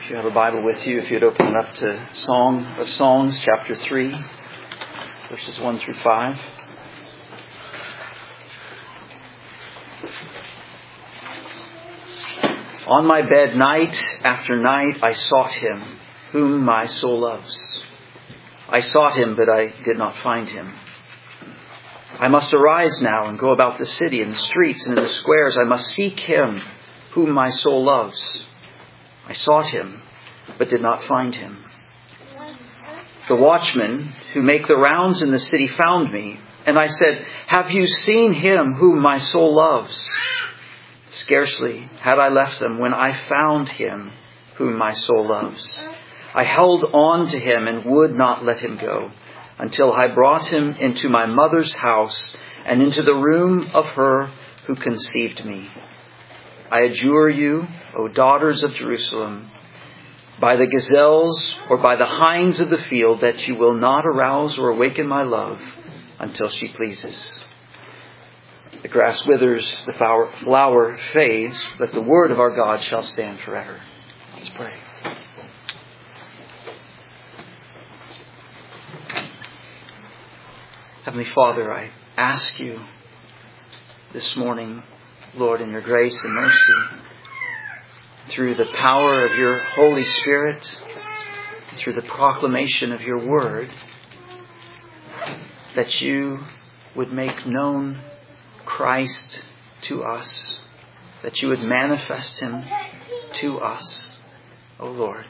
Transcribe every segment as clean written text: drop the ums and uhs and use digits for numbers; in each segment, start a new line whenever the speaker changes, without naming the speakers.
If you have a Bible with you, if you'd open it up to Song of Songs, chapter 3, verses 1 through 5. On my bed night after night I sought Him, whom my soul loves. I sought Him, but I did not find Him. I must arise now and go about the city and the streets and in the squares. I must seek Him, whom my soul loves. I sought Him, but did not find Him. The watchmen who make the rounds in the city found me, and I said, "Have you seen Him whom my soul loves?" Scarcely had I left them when I found Him whom my soul loves. I held on to Him and would not let Him go, until I brought Him into my mother's house and into the room of her who conceived me. I adjure you, O daughters of Jerusalem, by the gazelles or by the hinds of the field, that you will not arouse or awaken my love until she pleases. The grass withers, the flower fades, but the word of our God shall stand forever. Let's pray. Heavenly Father, I ask you this morning, Lord, in your grace and mercy, through the power of your Holy Spirit, through the proclamation of your word, that you would make known Christ to us, that you would manifest Him to us, O Lord.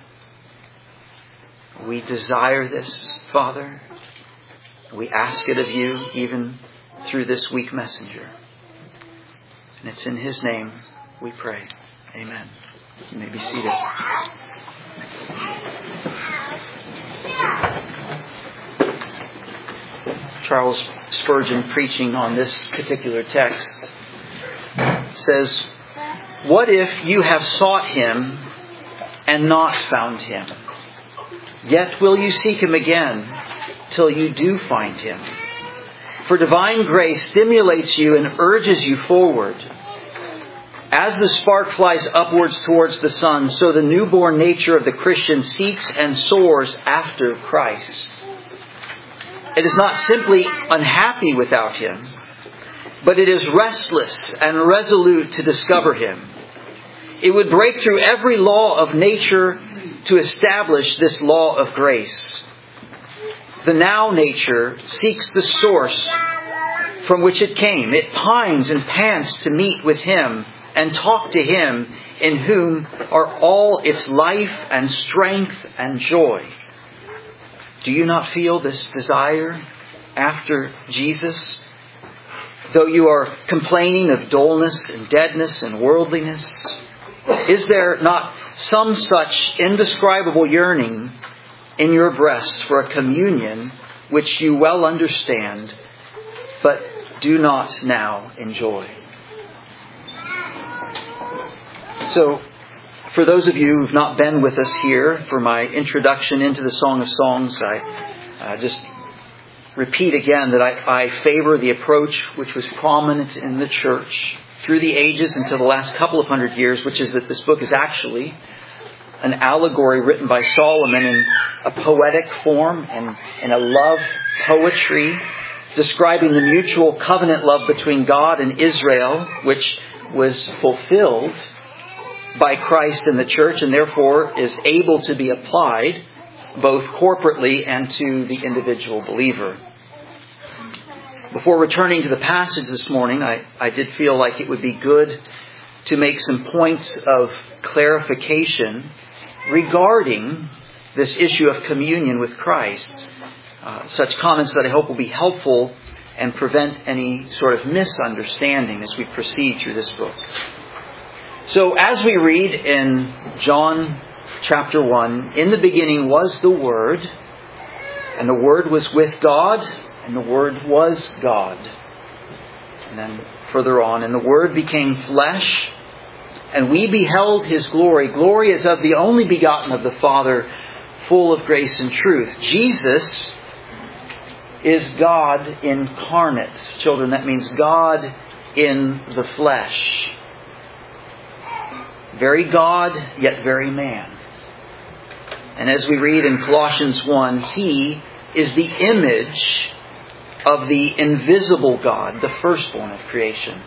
We desire this, Father. We ask it of you even through this weak messenger. And it's in His name we pray. Amen. You may be seated. Charles Spurgeon, preaching on this particular text, says, "What if you have sought Him and not found Him? Yet will you seek Him again till you do find Him? For divine grace stimulates you and urges you forward. As the spark flies upwards towards the sun, so the newborn nature of the Christian seeks and soars after Christ. It is not simply unhappy without Him, but it is restless and resolute to discover Him. It would break through every law of nature to establish this law of grace. The now nature seeks the source from which it came. It pines and pants to meet with Him and talk to Him in whom are all its life and strength and joy. Do you not feel this desire after Jesus? Though you are complaining of dullness and deadness and worldliness, is there not some such indescribable yearning in your breast for a communion which you well understand, but do not now enjoy?" So, for those of you who've not been with us here for my introduction into the Song of Songs, I just repeat again that I favor the approach which was prominent in the church through the ages until the last couple of hundred years, which is that this book is actually an allegory written by Solomon in a poetic form and in a love poetry, describing the mutual covenant love between God and Israel, which was fulfilled by Christ in the church and therefore is able to be applied both corporately and to the individual believer. Before returning to the passage this morning, I did feel like it would be good to make some points of clarification regarding this issue of communion with Christ. Such comments that I hope will be helpful and prevent any sort of misunderstanding as we proceed through this book. So as we read in John chapter 1, "In the beginning was the Word, and the Word was with God, and the Word was God." And then further on, "And the Word became flesh, and we beheld His glory. Glory as of the only begotten of the Father, full of grace and truth." Jesus is God incarnate. Children, that means God in the flesh. Very God, yet very man. And as we read in Colossians 1, He is the image of the invisible God, the firstborn of creation.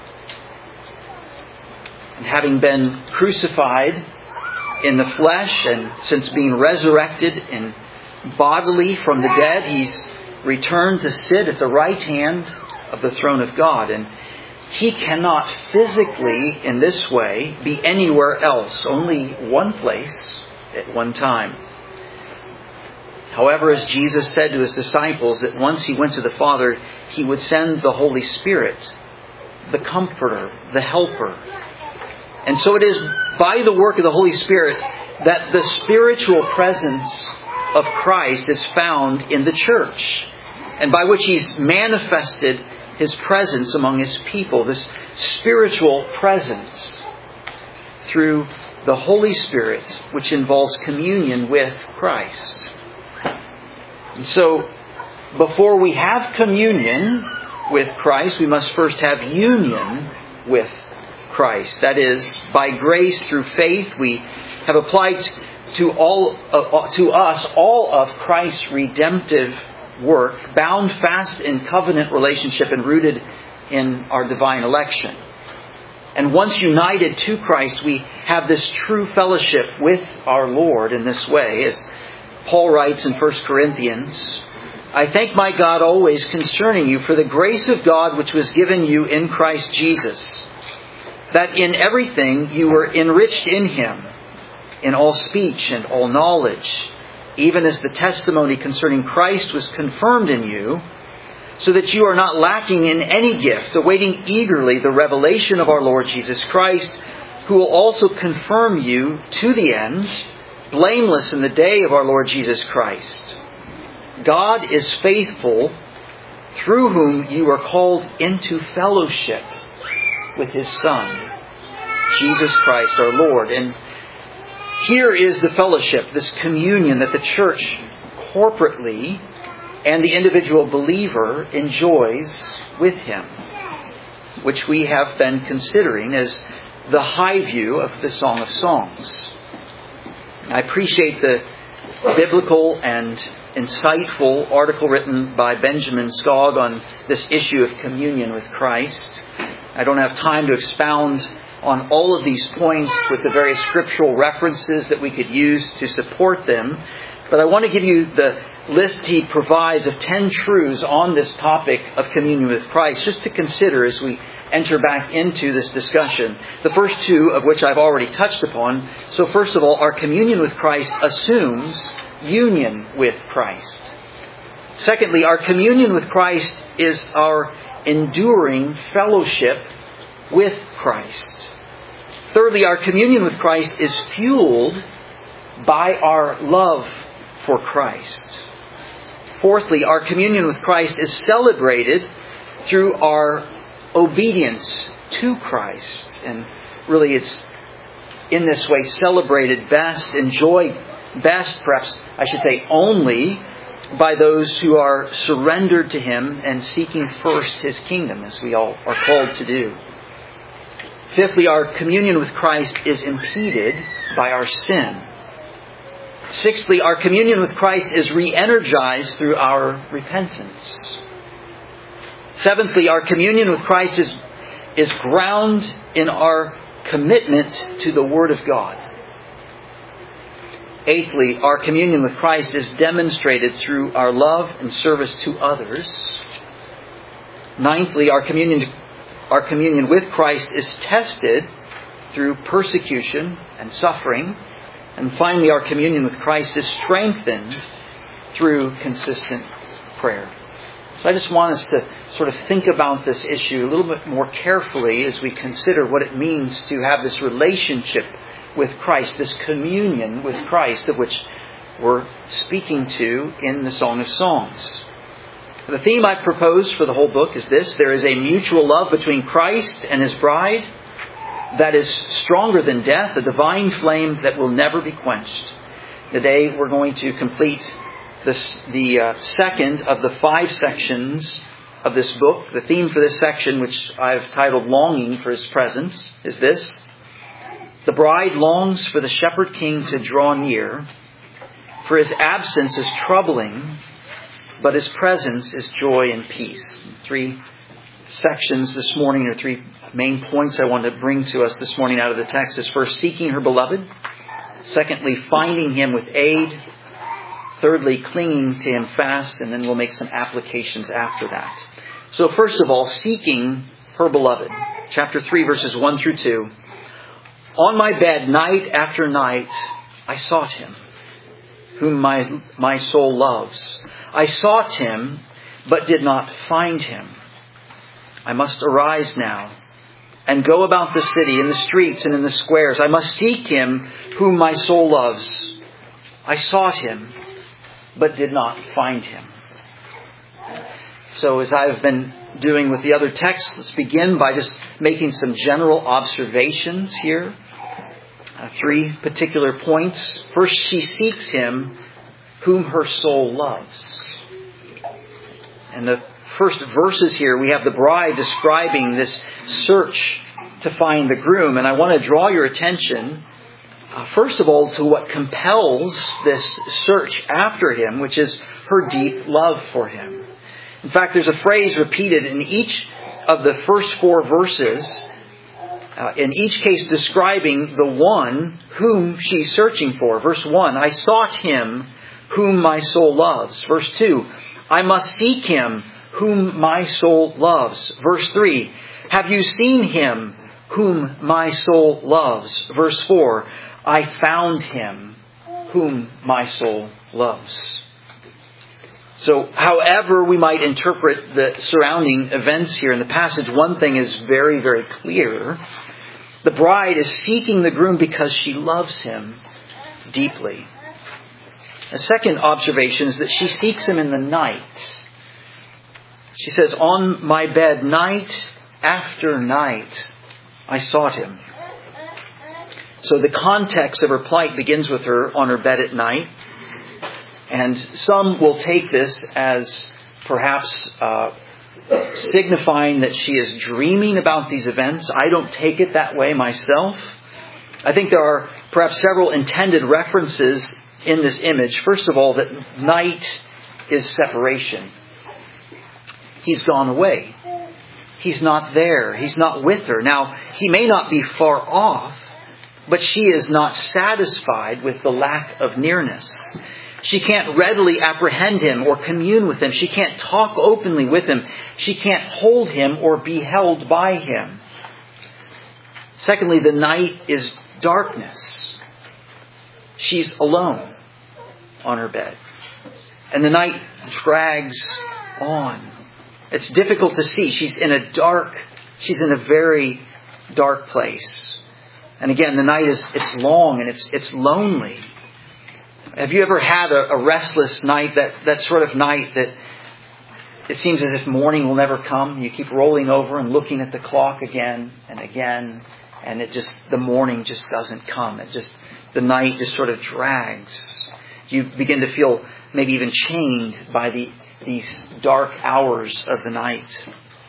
And having been crucified in the flesh, and since being resurrected in bodily from the dead, He's returned to sit at the right hand of the throne of God. And He cannot physically, in this way, be anywhere else, only one place at one time. However, as Jesus said to His disciples, that once He went to the Father, He would send the Holy Spirit, the Comforter, the Helper. And so it is by the work of the Holy Spirit that the spiritual presence of Christ is found in the church, and by which He's manifested His presence among His people, this spiritual presence through the Holy Spirit, which involves communion with Christ. And so, before we have communion with Christ, we must first have union with Christ. That is, by grace through faith, we have applied to us all of Christ's redemptive work, bound fast in covenant relationship and rooted in our divine election. And once united to Christ, we have this true fellowship with our Lord in this way. As Paul writes in 1 Corinthians, I thank my God always concerning you for the grace of God which was given you in Christ Jesus, that in everything you were enriched in Him, in all speech and all knowledge, even as the testimony concerning Christ was confirmed in you, so that you are not lacking in any gift, awaiting eagerly the revelation of our Lord Jesus Christ, who will also confirm you to the end, blameless in the day of our Lord Jesus Christ. God is faithful, through whom you are called into fellowship with His Son, Jesus Christ our Lord. And here is the fellowship, this communion that the church corporately and the individual believer enjoys with Him, which we have been considering as the high view of the Song of Songs. I appreciate the biblical and insightful article written by Benjamin Skog on this issue of communion with Christ. I don't have time to expound on all of these points with the various scriptural references that we could use to support them. But I want to give you the list he provides of 10 truths on this topic of communion with Christ, just to consider as we enter back into this discussion. The first two of which I've already touched upon. So first of all, our communion with Christ assumes union with Christ. Secondly, our communion with Christ is our enduring fellowship with Christ. Thirdly, our communion with Christ is fueled by our love for Christ. Fourthly, our communion with Christ is celebrated through our obedience to Christ. And really it's in this way celebrated best, enjoyed best, perhaps I should say only, by those who are surrendered to Him and seeking first His kingdom, as we all are called to do. Fifthly, our communion with Christ is impeded by our sin. Sixthly, our communion with Christ is re-energized through our repentance. Seventhly, our communion with Christ is ground in our commitment to the Word of God. Eighthly, our communion with Christ is demonstrated through our love and service to others. Ninthly, our communion with Christ is tested through persecution and suffering. And finally, our communion with Christ is strengthened through consistent prayer. So I just want us to sort of think about this issue a little bit more carefully as we consider what it means to have this relationship with Christ, this communion with Christ of which we're speaking to in the Song of Songs. The theme I propose for the whole book is this: there is a mutual love between Christ and His bride that is stronger than death, a divine flame that will never be quenched. Today we're going to complete the second of the 5 sections of this book. The theme for this section, which I've titled Longing for His Presence, is this: the bride longs for the shepherd king to draw near, For his absence is troubling, but his presence is joy and peace. 3 sections this morning, or 3 main points I want to bring to us this morning out of the text is first, seeking her beloved. Secondly, finding him with aid. Thirdly, clinging to him fast. And then we'll make some applications after that. So first of all, seeking her beloved. Chapter 3, verses 1 through 2. On my bed, night after night, I sought him, whom my soul loves. I sought him, but did not find him. I must arise now and go about the city, in the streets and in the squares. I must seek him whom my soul loves. I sought him, but did not find him. So as I've been doing with the other texts, let's begin by just making some general observations here. 3 particular points. First, she seeks him whom her soul loves. And the first verses here, we have the bride describing this search to find the groom. And I want to draw your attention, first of all, to what compels this search after him, which is her deep love for him. In fact, there's a phrase repeated in each of the first 4 verses, in each case describing the one whom she's searching for. Verse 1, I sought him whom my soul loves. Verse 2, I must seek him whom my soul loves. Verse 3, have you seen him whom my soul loves? Verse 4, I found him whom my soul loves. So however we might interpret the surrounding events here in the passage, one thing is very, very clear. The bride is seeking the groom because she loves him deeply. A second observation is that she seeks him in the night. She says, on my bed, night after night, I sought him. So the context of her plight begins with her on her bed at night. And some will take this as perhaps signifying that she is dreaming about these events. I don't take it that way myself. I think there are perhaps several intended references in this image. First of all, that night is separation. He's gone away. He's not there. He's not with her. Now, he may not be far off, but she is not satisfied with the lack of nearness. She can't readily apprehend him or commune with him. She can't talk openly with him. She can't hold him or be held by him. Secondly, the night is darkness. She's alone on her bed. And the night drags on. It's difficult to see. She's in a very dark place. And again, the night it's long and it's lonely. Have you ever had a restless night, that sort of night that it seems as if morning will never come? You keep rolling over and looking at the clock again and again, and the morning just doesn't come. The night just sort of drags. You begin to feel maybe even chained by these dark hours of the night.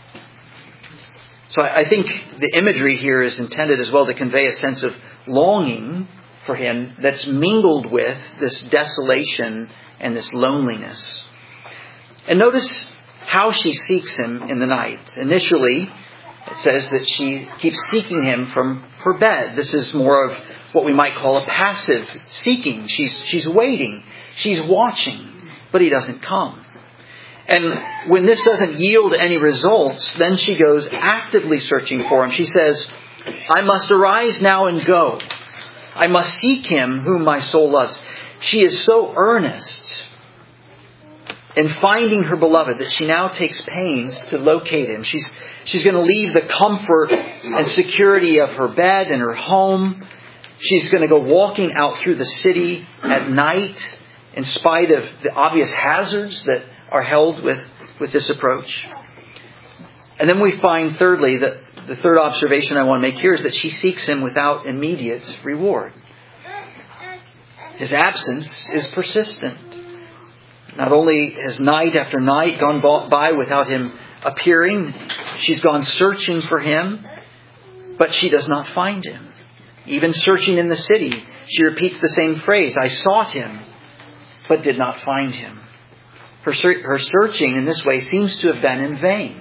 So I think the imagery here is intended as well to convey a sense of longing for him that's mingled with this desolation and this loneliness. And notice how she seeks him in the night. Initially, it says that she keeps seeking him from her bed. This is more of what we might call a passive seeking. She's waiting. She's watching, but he doesn't come. And when this doesn't yield any results, then she goes actively searching for him. She says, I must arise now and go. I must seek him whom my soul loves. She is so earnest in finding her beloved that she now takes pains to locate him. She's going to leave the comfort and security of her bed and her home. She's going to go walking out through the city at night in spite of the obvious hazards that are held with this approach. And then we find thirdly that the third observation I want to make here is that she seeks him without immediate reward. His absence is persistent. Not only has night after night gone by without him appearing, she's gone searching for him, but she does not find him. Even searching in the city, she repeats the same phrase, I sought him, but did not find him. Her searching in this way seems to have been in vain.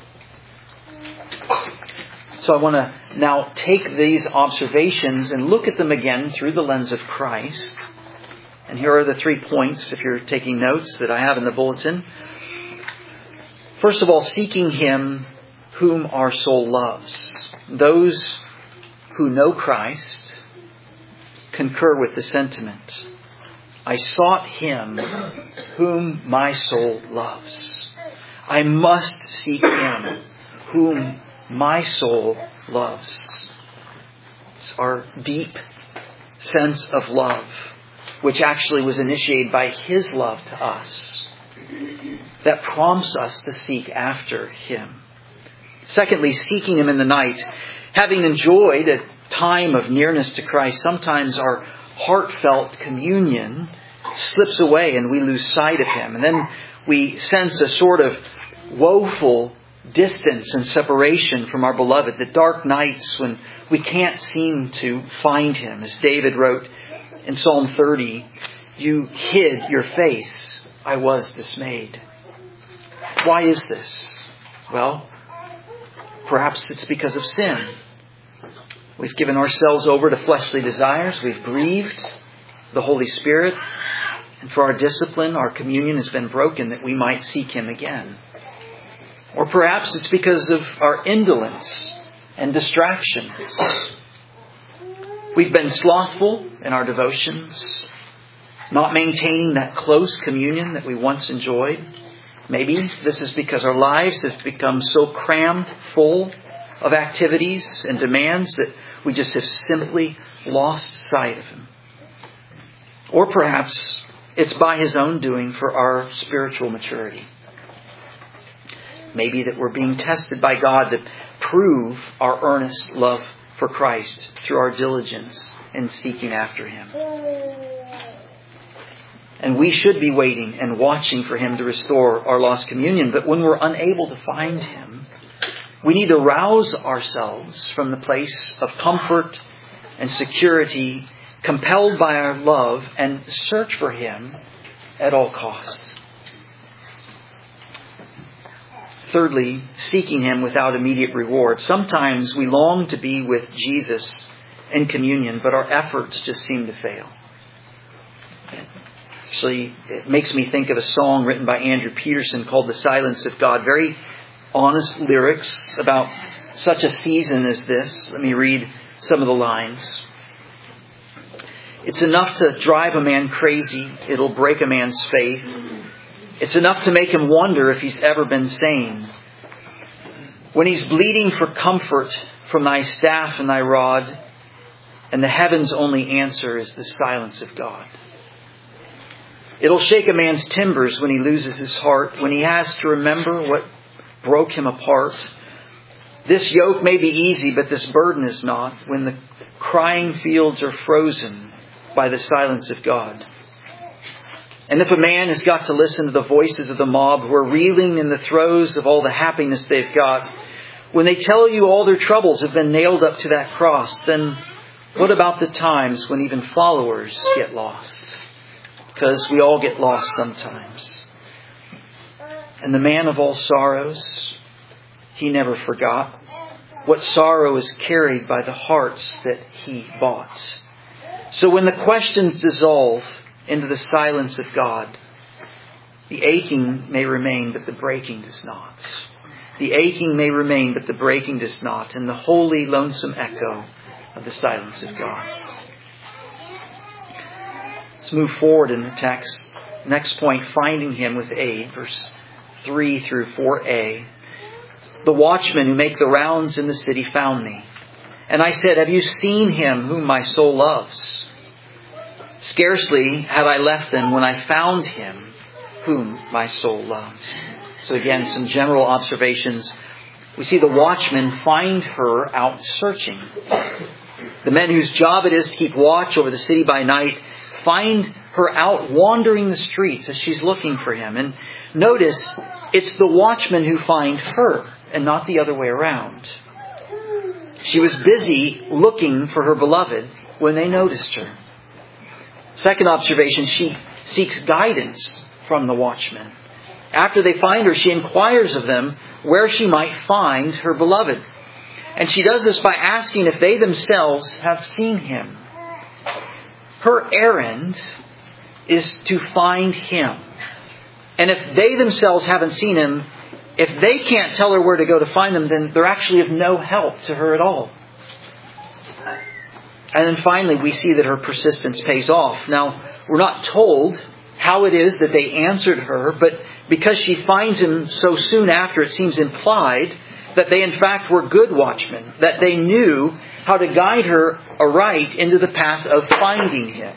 So I want to now take these observations and look at them again through the lens of Christ. And here are the 3 points, if you're taking notes, that I have in the bulletin. First of all, seeking Him whom our soul loves. Those who know Christ concur with the sentiment. I sought Him whom my soul loves. I must seek Him whom my soul loves. It's our deep sense of love, which actually was initiated by His love to us, that prompts us to seek after Him. Secondly, seeking Him in the night. Having enjoyed a time of nearness to Christ, sometimes our heartfelt communion slips away and we lose sight of Him. And then we sense a sort of woeful distance and separation from our beloved. The dark nights when we can't seem to find Him. As David wrote in Psalm 30, you hid your face, I was dismayed. Why is this? Well, perhaps it's because of sin. We've given ourselves over to fleshly desires. We've grieved the Holy Spirit. And for our discipline, our communion has been broken that we might seek Him again. Or perhaps it's because of our indolence and distractions. We've been slothful in our devotions, not maintaining that close communion that we once enjoyed. Maybe this is because our lives have become so crammed full of activities and demands that we just have simply lost sight of Him. Or perhaps it's by His own doing for our spiritual maturity. Maybe that we're being tested by God to prove our earnest love for Christ through our diligence in seeking after Him. And we should be waiting and watching for Him to restore our lost communion. But when we're unable to find Him, we need to rouse ourselves from the place of comfort and security, compelled by our love, and search for Him at all costs. Thirdly, seeking Him without immediate reward. Sometimes we long to be with Jesus in communion, but our efforts just seem to fail. Actually, it makes me think of a song written by Andrew Peterson called The Silence of God. Very honest lyrics about such a season as this. Let me read some of the lines. It's enough to drive a man crazy. It'll break a man's faith. It's enough to make him wonder if he's ever been sane. When he's bleeding for comfort from thy staff and thy rod, and the heaven's only answer is the silence of God. It'll shake a man's timbers when he loses his heart, when he has to remember what broke him apart. This yoke may be easy, but this burden is not, when the crying fields are frozen by the silence of God. And if a man has got to listen to the voices of the mob who are reeling in the throes of all the happiness they've got, when they tell you all their troubles have been nailed up to that cross, then what about the times when even followers get lost? Because we all get lost sometimes. And the man of all sorrows, He never forgot. What sorrow is carried by the hearts that He bought. So when the questions dissolve into the silence of God, the aching may remain, but the breaking does not. The aching may remain, but the breaking does not. In the holy, lonesome echo of the silence of God. Let's move forward in the text. Next point, finding Him with aid. Verse 3 through 4a. The watchmen who make the rounds in the city found me. And I said, have you seen Him whom my soul loves? Scarcely had I left them when I found Him whom my soul loves. So again, some general observations. We see the watchmen find her out searching. The men whose job it is to keep watch over the city by night find her out wandering the streets as she's looking for Him. And notice, it's the watchmen who find her and not the other way around. She was busy looking for her beloved when they noticed her. Second observation, she seeks guidance from the watchmen. After they find her, she inquires of them where she might find her beloved. And she does this by asking if they themselves have seen him. Her errand is to find him. And if they themselves haven't seen him, if they can't tell her where to go to find him, then they're actually of no help to her at all. And then finally, we see that her persistence pays off. Now, we're not told how it is that they answered her, but because she finds him so soon after, it seems implied that they in fact were good watchmen, that they knew how to guide her aright into the path of finding him.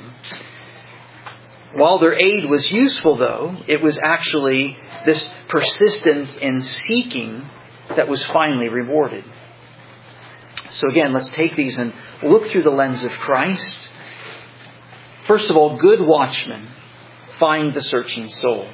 While their aid was useful, though, it was actually this persistence in seeking that was finally rewarded. So again, let's take these and look through the lens of Christ. First of all, good watchmen find the searching soul.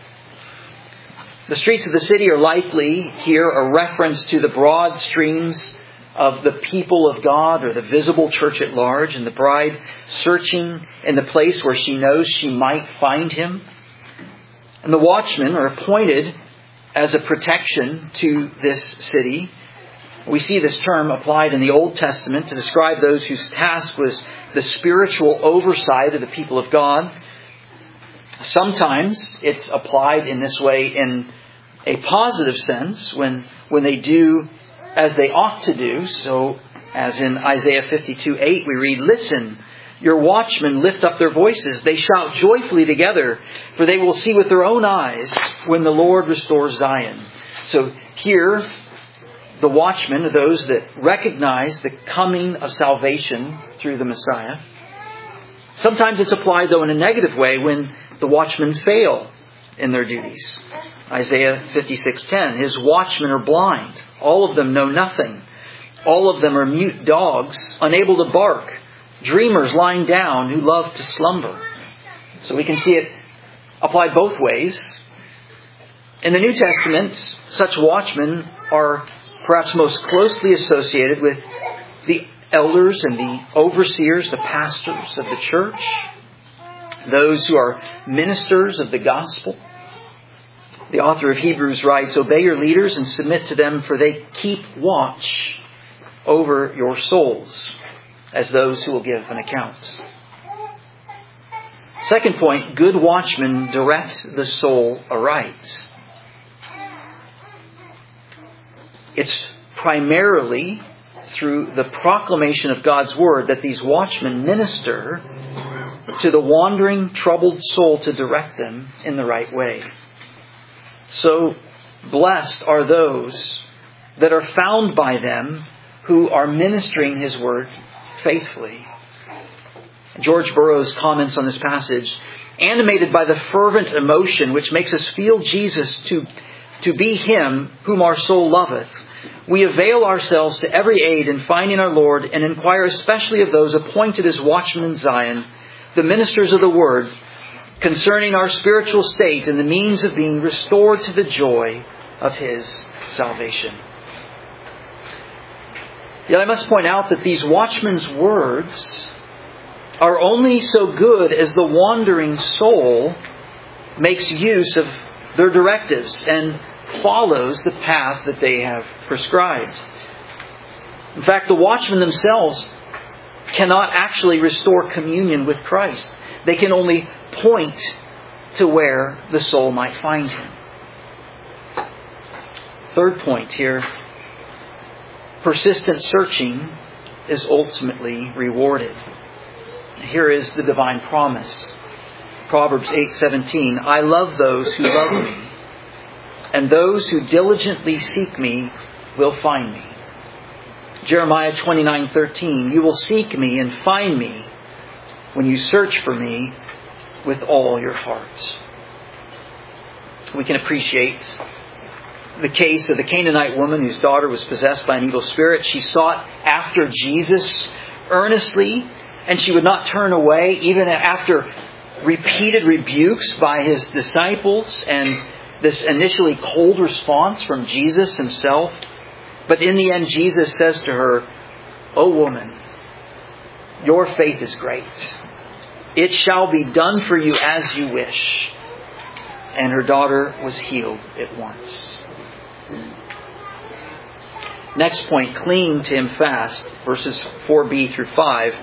The streets of the city are likely here a reference to the broad streams of the people of God or the visible church at large, and the bride searching in the place where she knows she might find him. And the watchmen are appointed as a protection to this city. We see this term applied in the Old Testament to describe those whose task was the spiritual oversight of the people of God. Sometimes it's applied in this way in a positive sense when they do as they ought to do. So as in Isaiah 52:8 we read, "Listen, your watchmen lift up their voices. They shout joyfully together, for they will see with their own eyes when the Lord restores Zion." So here, the watchmen are those that recognize the coming of salvation through the Messiah. Sometimes it's applied, though, in a negative way when the watchmen fail in their duties. Isaiah 56:10, "His watchmen are blind. All of them know nothing. All of them are mute dogs, unable to bark. Dreamers lying down who love to slumber." So we can see it applied both ways. In the New Testament, such watchmen are perhaps most closely associated with the elders and the overseers, the pastors of the church, those who are ministers of the gospel. The author of Hebrews writes, "Obey your leaders and submit to them, for they keep watch over your souls as those who will give an account." Second point, good watchmen direct the soul aright. It's primarily through the proclamation of God's Word that these watchmen minister to the wandering, troubled soul to direct them in the right way. So blessed are those that are found by them who are ministering His Word faithfully. George Burroughs comments on this passage, "Animated by the fervent emotion which makes us feel Jesus to be Him whom our soul loveth, we avail ourselves to every aid in finding our Lord and inquire especially of those appointed as watchmen in Zion, the ministers of the Word, concerning our spiritual state and the means of being restored to the joy of His salvation." Yet I must point out that these watchmen's words are only so good as the wandering soul makes use of their directives and follows the path that they have prescribed. In fact, the watchmen themselves cannot actually restore communion with Christ. They can only point to where the soul might find Him. Third point here, persistent searching is ultimately rewarded. Here is the divine promise. Proverbs 8:17, "I love those who love me, and those who diligently seek me will find me." Jeremiah 29:13, "You will seek me and find me when you search for me with all your heart." We can appreciate the case of the Canaanite woman whose daughter was possessed by an evil spirit. She sought after Jesus earnestly, and she would not turn away even after repeated rebukes by His disciples and this initially cold response from Jesus Himself. But in the end, Jesus says to her, "O woman, your faith is great. It shall be done for you as you wish. And her daughter was healed at once. Next point, clinging to Him fast, verses 4b through 5.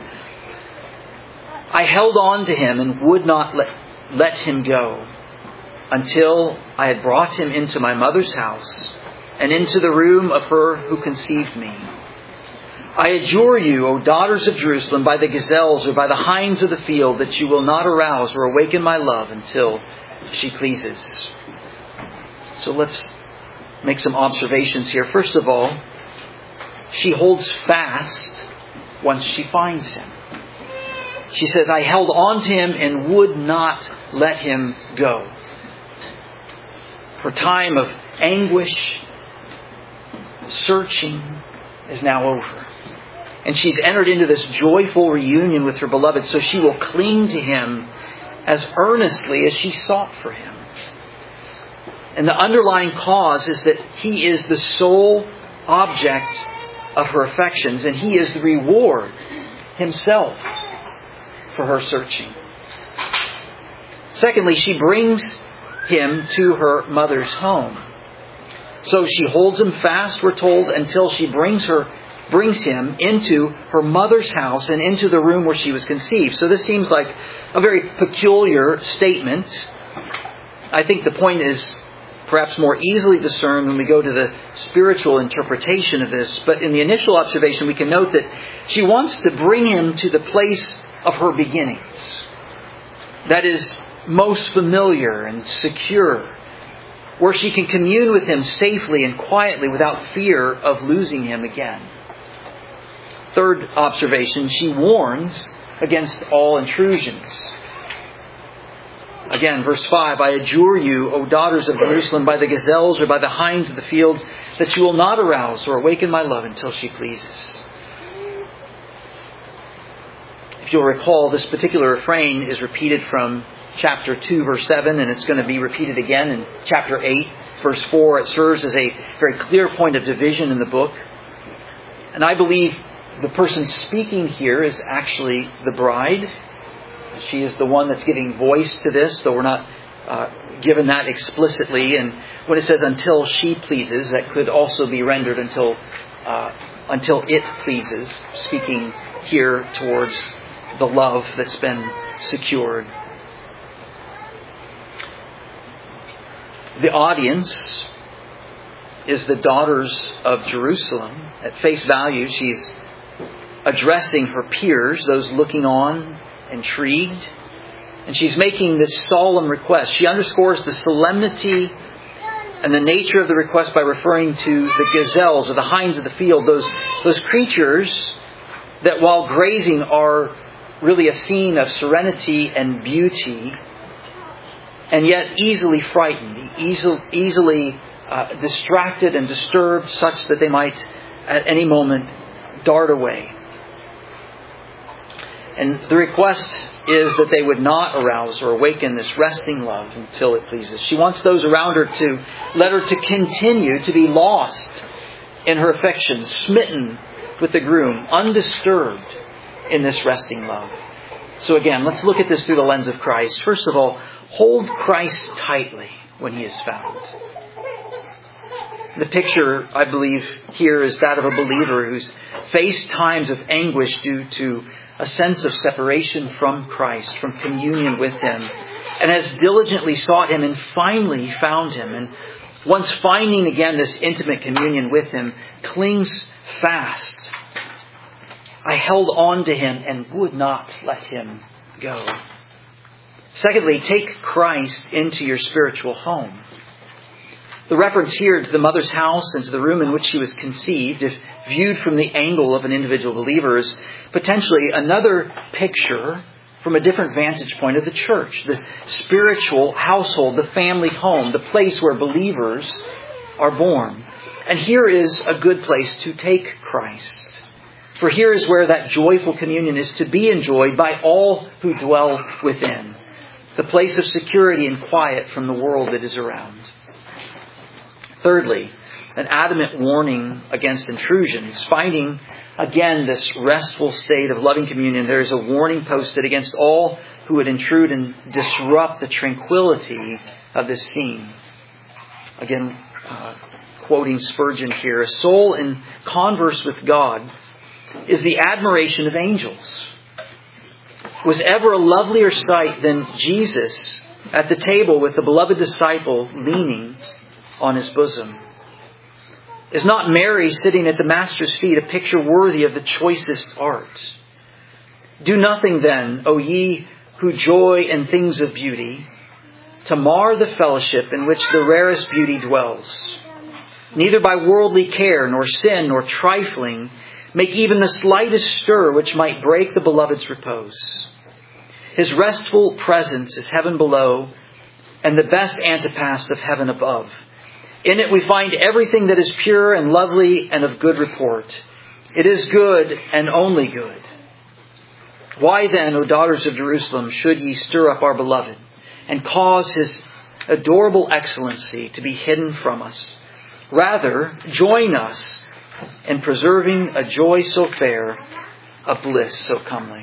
I held on to Him and would not let Him go until I had brought Him into my mother's house and into the room of her who conceived me. I adjure you, O daughters of Jerusalem, by the gazelles or by the hinds of the field, that you will not arouse or awaken my love until she pleases. So let's make some observations here. First of all, she holds fast once she finds Him. She says, I held on to Him and would not let Him go. Her time of anguish, searching, is now over. And she's entered into this joyful reunion with her beloved, so she will cling to Him as earnestly as she sought for Him. And the underlying cause is that He is the sole object of her affections, and He is the reward Himself for her searching. Secondly, she brings Him to her mother's home. So she holds Him fast, we're told, until she brings Him into her mother's house and into the room where she was conceived. So this seems like a very peculiar statement. I think the point is perhaps more easily discerned when we go to the spiritual interpretation of this. But in the initial observation, we can note that she wants to bring Him to the place of her beginnings. That is most familiar and secure, where she can commune with Him safely and quietly without fear of losing Him again. Third observation, she warns against all intrusions. Again, verse 5, I adjure you, O daughters of Jerusalem, by the gazelles or by the hinds of the field, that you will not arouse or awaken my love until she pleases. If you'll recall, this particular refrain is repeated from chapter 2, verse 7, and it's going to be repeated again in chapter 8, verse 4. It serves as a very clear point of division in the book. And I believe the person speaking here is actually the bride. She is the one that's giving voice to this, though we're not given that explicitly. And when it says until she pleases, that could also be rendered until it pleases, speaking here towards the love that's been secured. The audience is the daughters of Jerusalem. At face value, she's addressing her peers, those looking on, intrigued. And she's making this solemn request. She underscores the solemnity and the nature of the request by referring to the gazelles or the hinds of the field, those creatures that while grazing are really a scene of serenity and beauty, and yet easily frightened, easily distracted and disturbed, such that they might at any moment dart away. And the request is that they would not arouse or awaken this resting love until it pleases. She wants those around her to let her to continue to be lost in her affections, smitten with the groom, undisturbed in this resting love. So again, let's look at this through the lens of Christ. First of all, hold Christ tightly when He is found. The picture, I believe, here is that of a believer who's faced times of anguish due to a sense of separation from Christ, from communion with Him, and has diligently sought Him and finally found Him. And once finding again this intimate communion with Him, clings fast. I held on to Him and would not let Him go. Secondly, take Christ into your spiritual home. The reference here to the mother's house and to the room in which she was conceived, if viewed from the angle of an individual believer, is potentially another picture from a different vantage point of the church. The spiritual household, the family home, the place where believers are born. And here is a good place to take Christ. For here is where that joyful communion is to be enjoyed by all who dwell within. The place of security and quiet from the world that is around. Thirdly, an adamant warning against intrusions. Finding, again, this restful state of loving communion, there is a warning posted against all who would intrude and disrupt the tranquility of this scene. Again, quoting Spurgeon here, a soul in converse with God is the admiration of angels. Was ever a lovelier sight than Jesus at the table with the beloved disciple leaning on his bosom? Is not Mary sitting at the Master's feet a picture worthy of the choicest art? Do nothing then, O ye who joy in things of beauty, to mar the fellowship in which the rarest beauty dwells. Neither by worldly care, nor sin, nor trifling, make even the slightest stir which might break the beloved's repose. His restful presence is heaven below, and the best antepast of heaven above. In it we find everything that is pure and lovely and of good report. It is good and only good. Why then, O daughters of Jerusalem, should ye stir up our beloved, and cause his adorable excellency to be hidden from us? Rather, join us in preserving a joy so fair, a bliss so comely.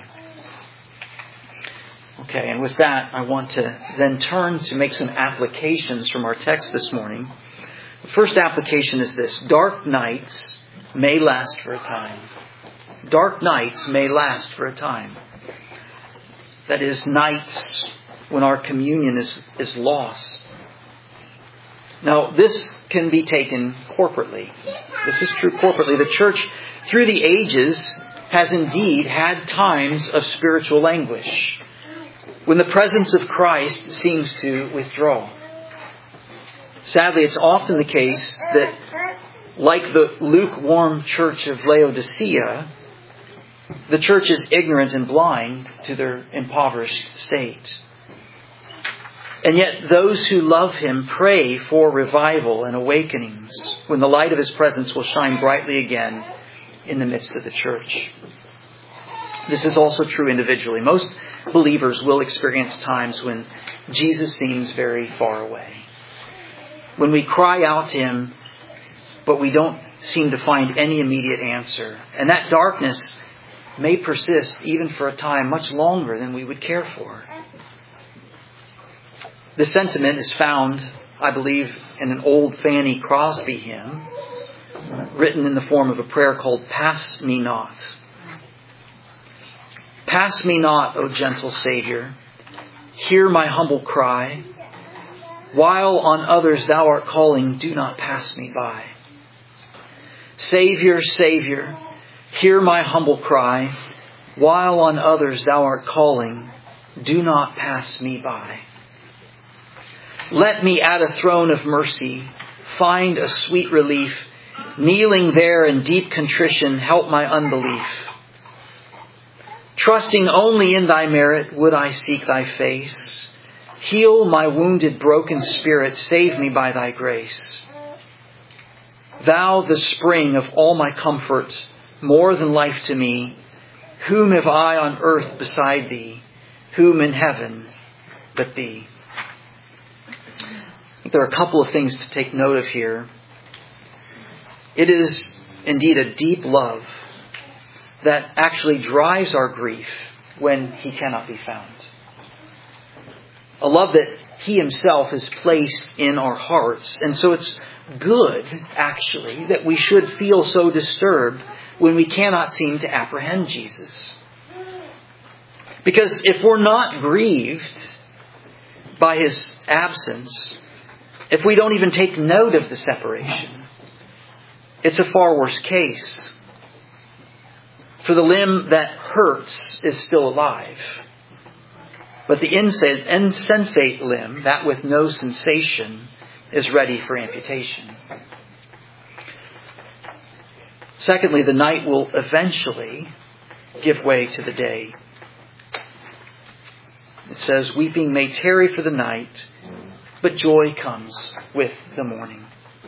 Okay, and with that, I want to then turn to make some applications from our text this morning. The first application is this: dark nights may last for a time. Dark nights may last for a time. That is, nights when our communion is lost. Now, this can be taken corporately. This is true corporately. The church, through the ages, has indeed had times of spiritual anguish, when the presence of Christ seems to withdraw. Sadly, it's often the case that, like the lukewarm church of Laodicea, the church is ignorant and blind to their impoverished state. And yet those who love Him pray for revival and awakenings, when the light of His presence will shine brightly again in the midst of the church. This is also true individually. Most believers will experience times when Jesus seems very far away. When we cry out to Him, but we don't seem to find any immediate answer. And that darkness may persist even for a time much longer than we would care for. This sentiment is found, I believe, in an old Fanny Crosby hymn, written in the form of a prayer called Pass Me Not. Pass me not, O gentle Savior, hear my humble cry. While on others Thou art calling, do not pass me by. Savior, Savior, hear my humble cry. While on others Thou art calling, do not pass me by. Let me at a throne of mercy find a sweet relief. Kneeling there in deep contrition, help my unbelief. Trusting only in Thy merit, would I seek Thy face. Heal my wounded, broken spirit, save me by Thy grace. Thou, the spring of all my comfort, more than life to me, whom have I on earth beside Thee? Whom in heaven but Thee? I think there are a couple of things to take note of here. It is indeed a deep love that actually drives our grief when He cannot be found. A love that He Himself has placed in our hearts. And so it's good, actually, that we should feel so disturbed when we cannot seem to apprehend Jesus. Because if we're not grieved by His absence, if we don't even take note of the separation, it's a far worse case. For the limb that hurts is still alive. But the insensate limb, that with no sensation, is ready for amputation. Secondly, the night will eventually give way to the day. It says, weeping may tarry for the night, but joy comes with the morning.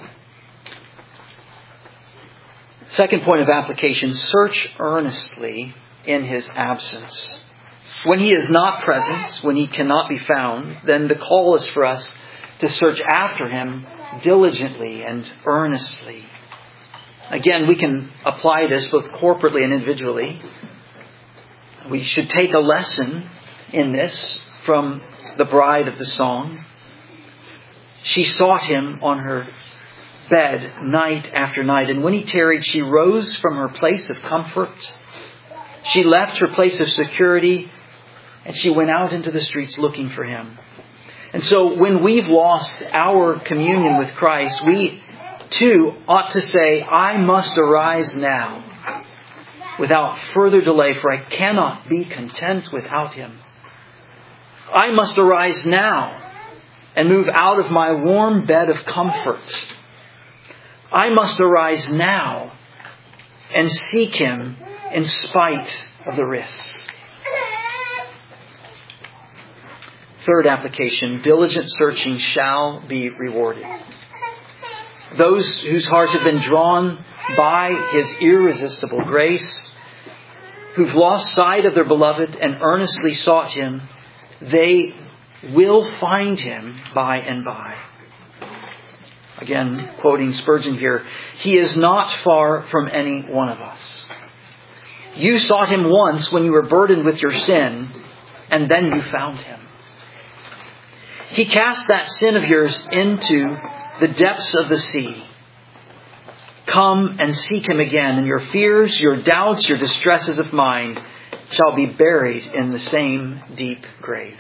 Second point of application, search earnestly in His absence. When He is not present, when He cannot be found, then the call is for us to search after Him diligently and earnestly. Again, we can apply this both corporately and individually. We should take a lesson in this from the bride of the song. She sought Him on her bed night after night, and when He tarried, she rose from her place of comfort. She left her place of security, and she went out into the streets looking for Him. And so when we've lost our communion with Christ, we too ought to say, I must arise now without further delay, for I cannot be content without Him. I must arise now and move out of my warm bed of comfort. I must arise now and seek Him in spite of the risks. Third application, diligent searching shall be rewarded. Those whose hearts have been drawn by His irresistible grace, who've lost sight of their beloved and earnestly sought Him, they will find Him by and by. Again, quoting Spurgeon here, He is not far from any one of us. You sought Him once when you were burdened with your sin, and then you found Him. He cast that sin of yours into the depths of the sea. Come and seek Him again, and your fears, your doubts, your distresses of mind shall be buried in the same deep grave.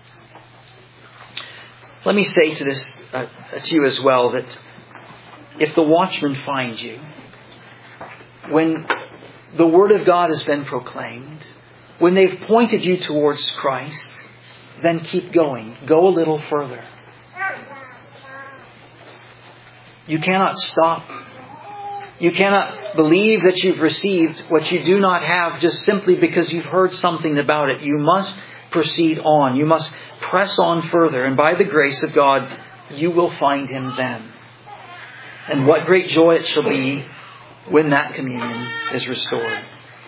Let me say to you as well, that if the watchman finds you, when the Word of God has been proclaimed, when they've pointed you towards Christ, then keep going. Go a little further. You cannot stop. You cannot believe that you've received what you do not have just simply because you've heard something about it. You must proceed on. You must press on further. And by the grace of God, you will find Him then. And what great joy it shall be when that communion is restored.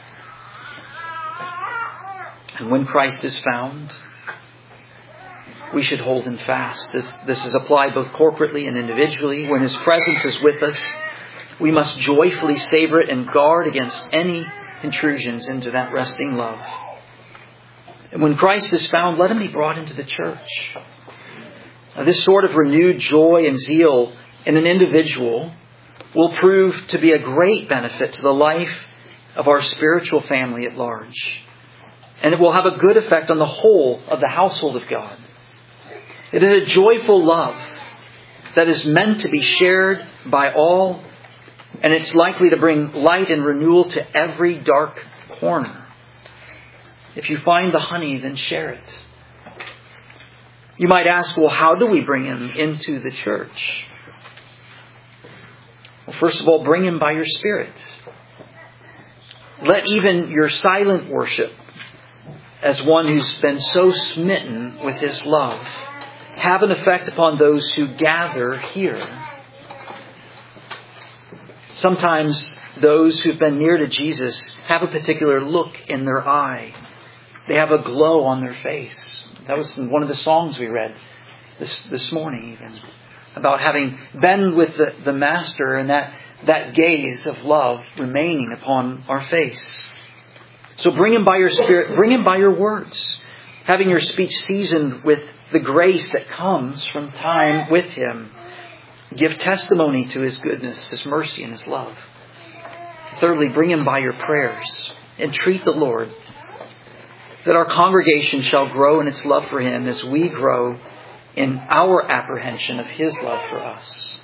And when Christ is found, we should hold Him fast. This is applied both corporately and individually. When His presence is with us, we must joyfully savor it and guard against any intrusions into that resting love. And when Christ is found, let Him be brought into the church. Now, this sort of renewed joy and zeal in an individual will prove to be a great benefit to the life of our spiritual family at large. And it will have a good effect on the whole of the household of God. It is a joyful love that is meant to be shared by all, and it's likely to bring light and renewal to every dark corner. If you find the honey, then share it. You might ask, well, how do we bring Him into the church? Well, first of all, bring Him by your Spirit. Let even your silent worship, as one who's been so smitten with His love, have an effect upon those who gather here. Sometimes those who've been near to Jesus have a particular look in their eye. They have a glow on their face. That was in one of the songs we read this morning even, about having been with the Master and that gaze of love remaining upon our face. So bring Him by your Spirit, bring Him by your words, having your speech seasoned with the grace that comes from time with Him. Give testimony to His goodness, His mercy, and His love. Thirdly, bring Him by your prayers. Entreat the Lord that our congregation shall grow in its love for Him as we grow in our apprehension of His love for us.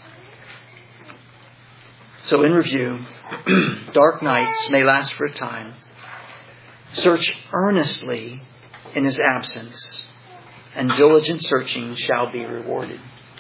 So in review, dark nights may last for a time. Search earnestly in His absence, and diligent searching shall be rewarded.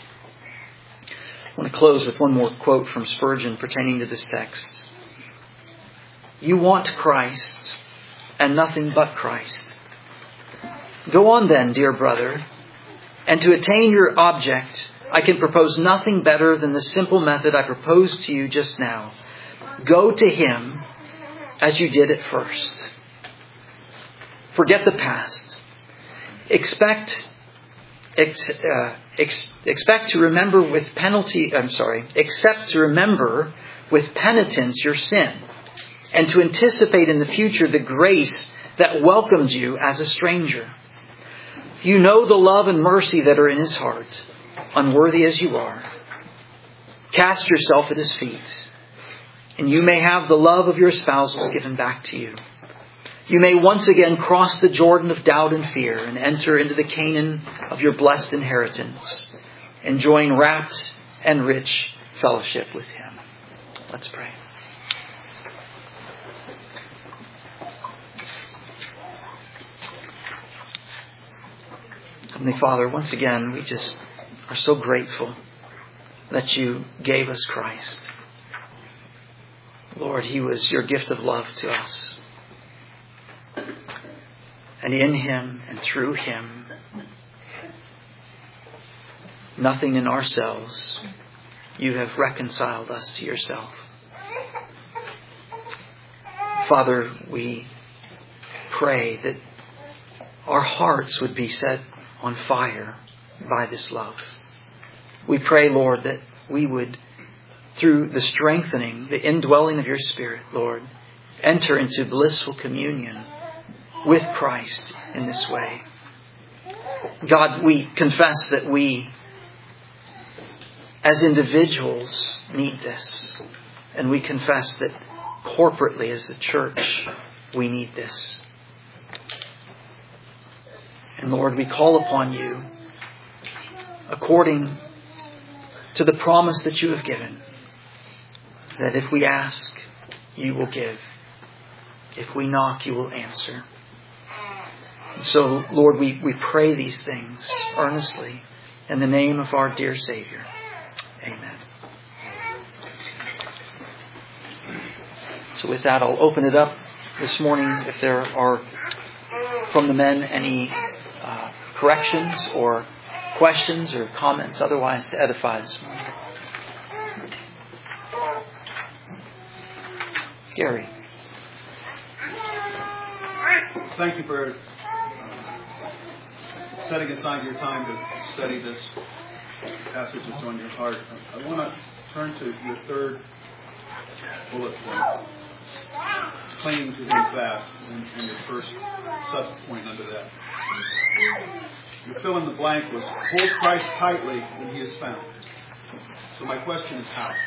I want to close with one more quote from Spurgeon pertaining to this text. You want Christ and nothing but Christ. Go on then, dear brother, and to attain your object, I can propose nothing better than the simple method I proposed to you just now. Go to Him as you did at first. Forget the past. Expect Expect to remember with except to remember with penitence your sin, and to anticipate in the future the grace that welcomed you as a stranger. You know the love and mercy that are in His heart, unworthy as you are. Cast yourself at His feet, and you may have the love of your espousals given back to you. You may once again cross the Jordan of doubt and fear and enter into the Canaan of your blessed inheritance, enjoying rapt and rich fellowship with Him. Let's pray. Heavenly Father, once again, we just are so grateful that you gave us Christ. Lord, He was your gift of love to us. And in Him and through Him, nothing in ourselves, you have reconciled us to yourself. Father, we pray that our hearts would be set on fire by this love. We pray, Lord, that we would, through the strengthening, the indwelling of your Spirit, Lord, enter into blissful communion with Christ in this way. God, we confess that we, as individuals, need this. And we confess that corporately, as a church, we need this. And Lord, we call upon you according to the promise that you have given, that if we ask, you will give. If we knock, you will answer. And so, Lord, we pray these things earnestly in the name of our dear Savior. Amen. So with that, I'll open it up this morning. If there are from the men any corrections or questions or comments otherwise to edify this morning. Gary.
Thank you for setting aside your time to study this passage that's on your heart. I want to turn to your third bullet point, clinging to Him fast, and your first sub-point under that. Your fill in the blank was hold Christ tightly when He is found. So my question is how?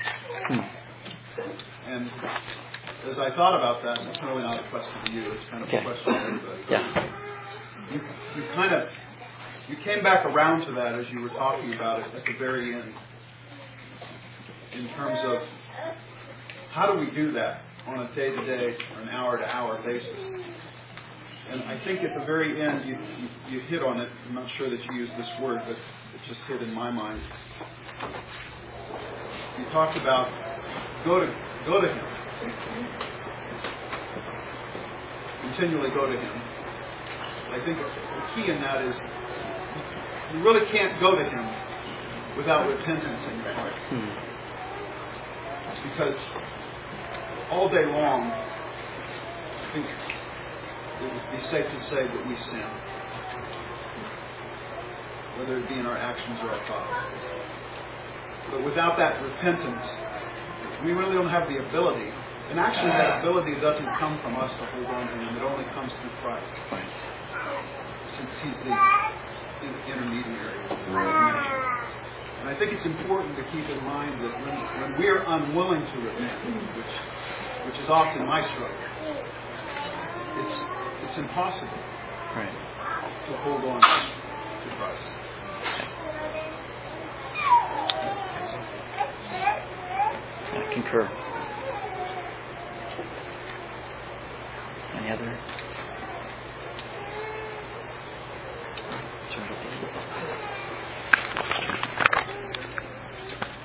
And as I thought about that, and it's really not a question to you, it's kind of a question to everybody.
Yeah.
You came back around to that as you were talking about it at the very end. In terms of how do we do that on a day-to-day or an hour-to-hour basis? And I think at the very end you hit on it. I'm not sure that you used this word, but it just hit in my mind. You talked about go to Him. Continually go to Him. I think the key in that is you really can't go to Him without repentance in your heart. Because all day long, I think it would be safe to say that we sin. Whether it be in our actions or our thoughts. But without that repentance, we really don't have the ability. And actually that ability doesn't come from us to hold on to Him. It only comes through Christ. Since He's the intermediary. And I think it's important to keep in mind that when we're unwilling to repent, which is often my struggle, it's impossible to hold on to Christ.
I concur. Any other?